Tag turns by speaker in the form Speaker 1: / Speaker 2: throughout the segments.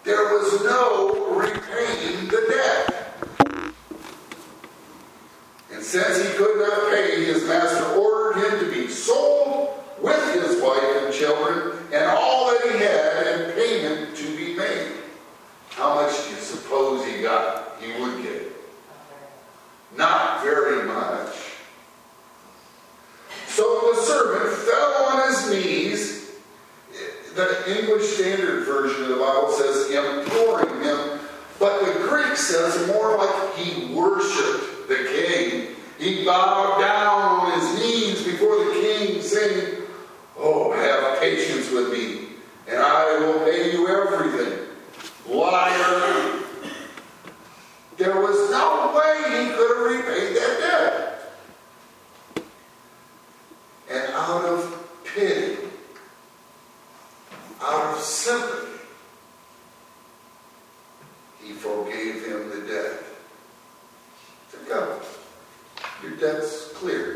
Speaker 1: there was no repaying the debt. And since he could not pay, his master ordered him to be sold with his wife and children and all that he had, and payment to be made. How much do you suppose he got? He would get. Not very much. So the servant fell on his knees. The English Standard Version of the Bible says imploring him, but the Greek says more like he worshipped the king. He bowed down on his knees before the king, saying, "Oh, have patience with me, and I will pay you everything." Liar! There was no way he could have repaid that debt. And out of pity, out of sympathy, he forgave him the debt. He said, "Go, your debt's cleared."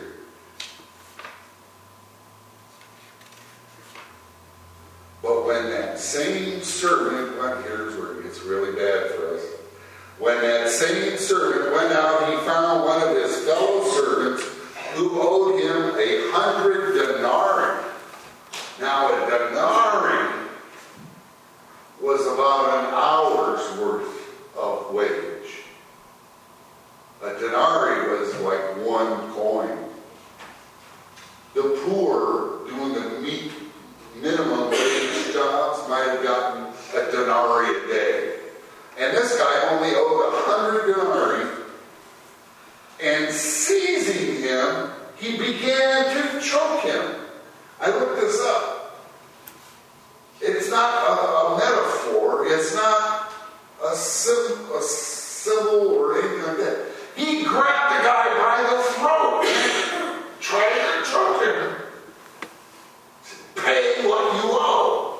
Speaker 1: But when that same servant, here's where it gets really bad for us. When that same servant went out, he found one of his fellow servants who owed him 100 denarii. Now, a denarii was about an hour's worth of wage. A denarii was like one coin. The poor doing the minimum wage jobs might have gotten a denarii a day. And this guy only owed 100 denarii. And seizing him, he began to choke him. I looked this up. It's not a metaphor. It's not a symbol or anything like that. He grabbed the guy by the throat and tried to choke him. Pay what you owe.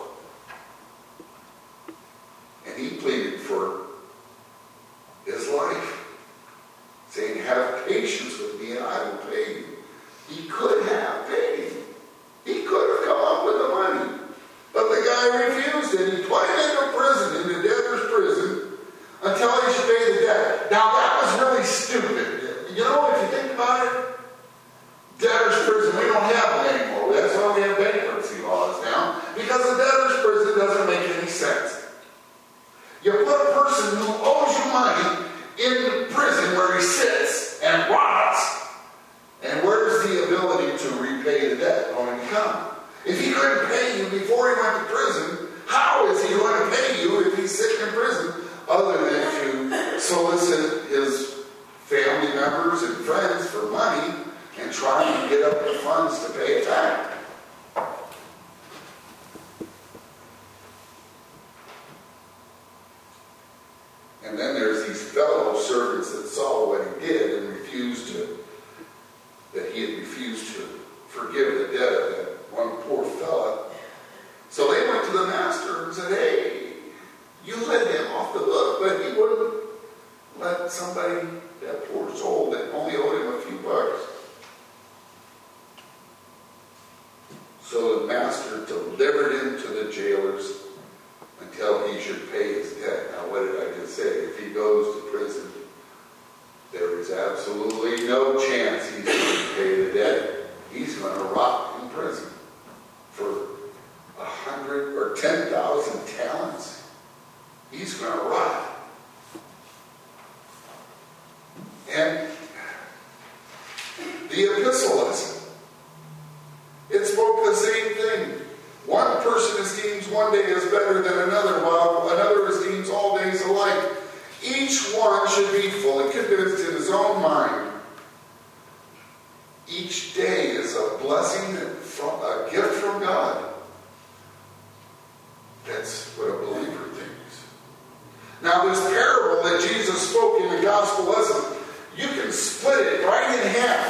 Speaker 1: And he pleaded for his life, saying, "Have patience with me and I will pay you." He could have paid him. He could have come up with the money. But the guy refused it. He put him into prison, into debtor's prison, until he should pay the debt. Now that was really stupid. You know, if you think about it, debtor's prison, we don't have them anymore. That's why we have bankruptcy laws now. Because the debtor's prison doesn't make any sense. You put a person who owes you money in prison where he sits and rots. And where's the ability to repay the debt going to come? If he couldn't pay you before he went to prison, how is he going to pay you if he's sitting in prison other than to solicit his family members and friends for money and try and get up the funds to pay it back? And then there's these fellow servants that saw what he did and that he had refused to forgive the debt of that one poor fella. So they went to the master and said, "Hey, you let him off the hook," but he wouldn't let somebody, that poor soul that only owed him a few bucks. So the master delivered him to the jailers until he should pay his debt. Now, what did I just say? If he goes to prison, there is absolutely no chance he's going to pay the debt. He's going to rot in prison for 100 or 10,000 talents. He's going to rot. And the epistle lesson, it spoke the same thing. One person esteems one day as better than another, while another esteems all days alike. Each one should be fully convinced in his own mind. Each day is a blessing, a gift from God. That's what a believer thinks. Now, this parable that Jesus spoke in the gospel lesson, you can split it right in half.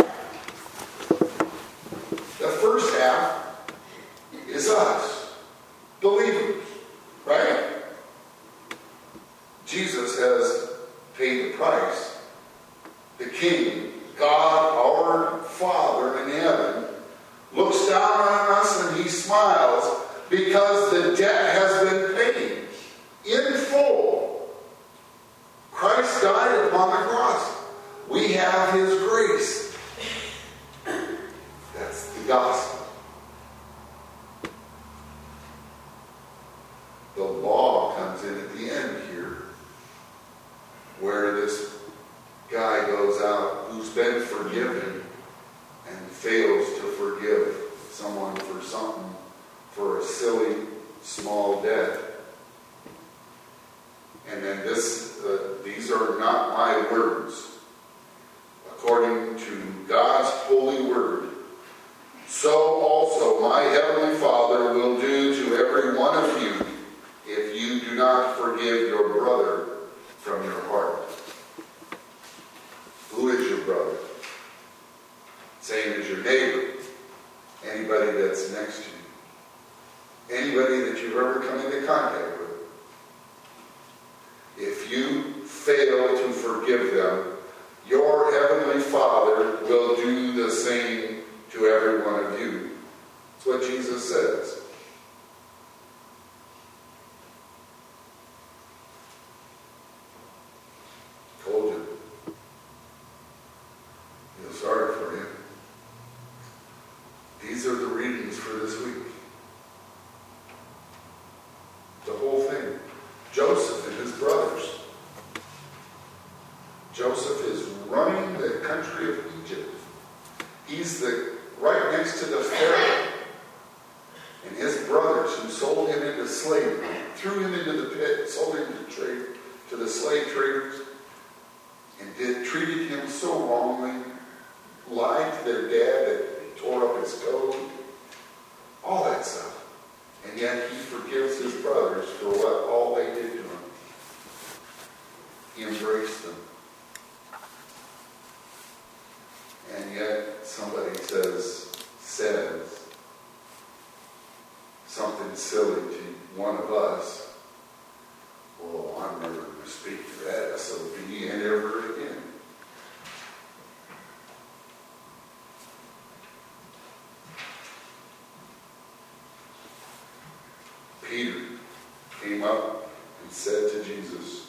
Speaker 1: The first half is us, believers, right? Jesus has paid the price. The King, God, our Father in heaven, looks down on us and he smiles because the debt has been paid in full. the law comes in at the end here, where this guy goes out who's been forgiven and fails to forgive someone for something, for a silly, small debt. And then these are not my words. According to God's holy word, so also my heavenly Father will do to every one of you if you do not forgive your brother from your heart. Who is your brother? Same as your neighbor. Anybody that's next to you. Anybody that you've ever come into contact with. If you fail to forgive them, your heavenly Father will do the same to every one of you. That's what Jesus says. Told you. Feel sorry for you. These are the readings for this week. The whole thing. Joseph and his brothers. Joseph is running the country of Egypt. He's right next to the Pharaoh. And his brothers who sold him into slavery, threw him into the pit, sold him to the slave traders, and treated him so wrongly, lied to their dad that he tore up his coat, all that stuff. And yet he forgives his brothers for all they did to him. He embraced them. And yet somebody says something silly to one of us. Well, I'm never going to speak to that SOB and ever again. Peter came up and said to Jesus,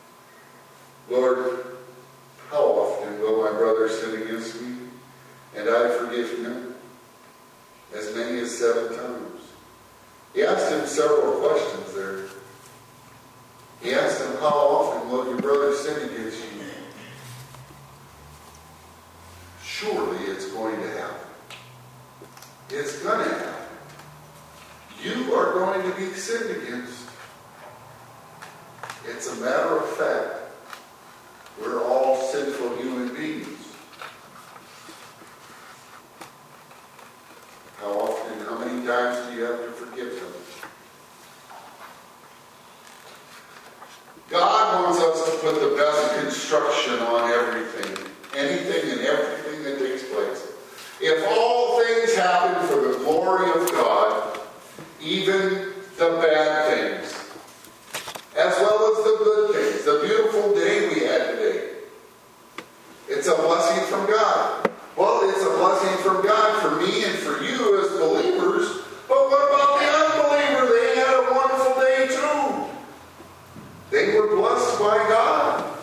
Speaker 1: Lord, how often will my brother sin against me, and I forgive him? As many as 7 times. He asked him several questions there. He asked him, how often will your brother sin against you? Surely it's going to happen. It's going to happen. You are going to be sinned against. It's a matter of fact. We're all sinful human beings. How often, how many times do you have to forgive them? God wants us to put the best construction on everything. Anything and everything that takes place. If all things happen for the glory of God, even the bad things, as well as the good things, the beautiful day we had today, it's a blessing from God. Well, it's a blessing from God for me and for you as believers, but what about the unbeliever? They had a wonderful day too. They were blessed by God.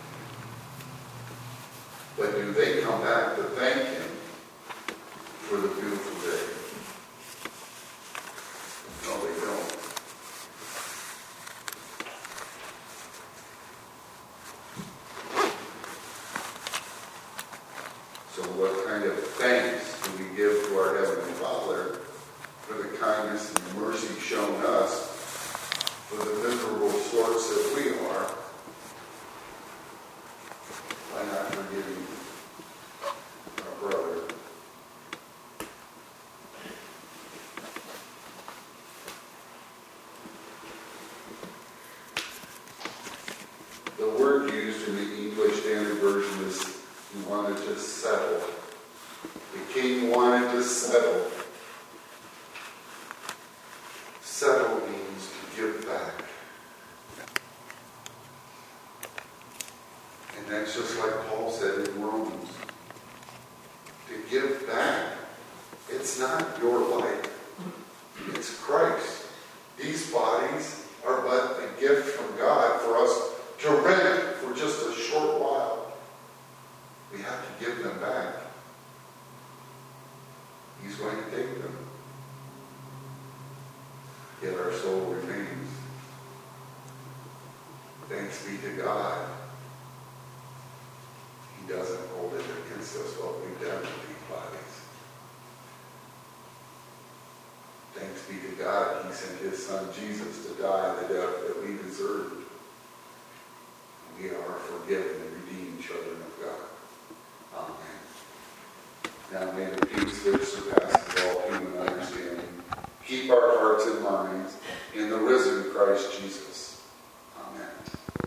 Speaker 1: But do they come back to thank Him for the beautiful day? No, they don't. So what kind of thanks do we give to our Heavenly Father for the kindness and mercy shown us, for the miserable sorts that we are, by not forgiving our brother? The word used in the English Standard Version is he wanted to settle. The king wanted to settle. Settle means to give back. And that's just like Paul said in Romans. To give back. It's not your life. It's Christ. These bodies are but a gift from God for us to rent for just a short while. We have to give them back. He's going to take them. Yet our soul remains. Thanks be to God. He doesn't hold it against us what we've done with these bodies. Thanks be to God, he sent his son Jesus to die the death that we deserved. We are forgiven and redeemed children of God. Amen. Now may the peace which surpasses